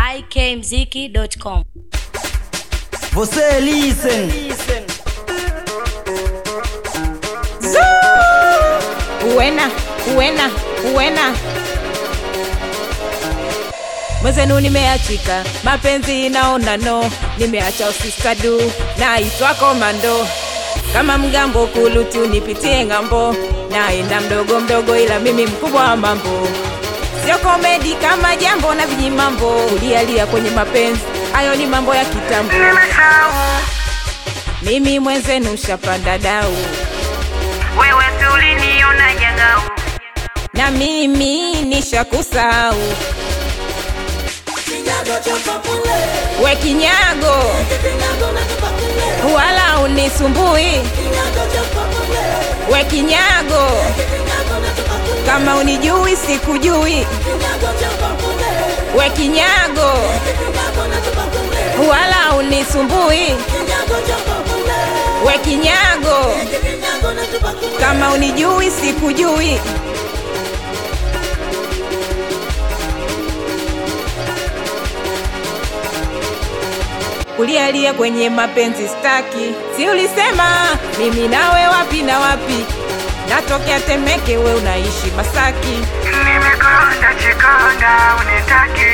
ikmziki.com. Você listen. Uwena Mwezenu nimeachika mapenzi naona no, nimeacha usiskadu na itwa komando. Kama mgambo kulutu nipitie ngambo, naenda mdogo mdogo ila mimi mkubwa wa mambo. Sio komedi kama jambo na vijimambo, ulialia kwenye mapenzi, hayo ni mambo ya kitambo. Mimi mwenzenu shapanda dau, wewe si uliniona jangau, na mimi nishakusau. We kinyago, wala unisumbui. We kinyago, kama unijui sikujui. We kinyago, wala unisumbui. We kinyago, kama unijui sikujui. Ulialia kwenye mapenzi staki, si ulisema mimi nawe wapi na wapi? Natokea Temeke, we unaishi Masaki. nimekonda chikonda unitaki.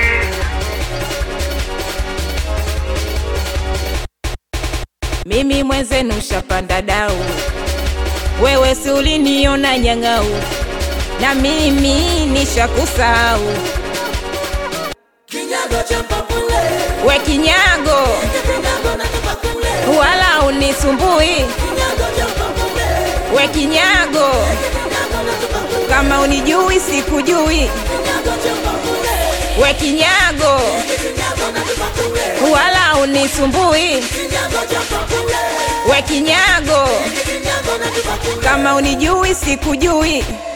Mimi mwenzenu shapanda dau, wewe si uliniona nyangau, na mimi nishakusau. We kinyago, wala unisumbui. We kinyago, kama unijui sikujui. We kinyago, wala unisumbui. We kinyago, kama unijui sikujui.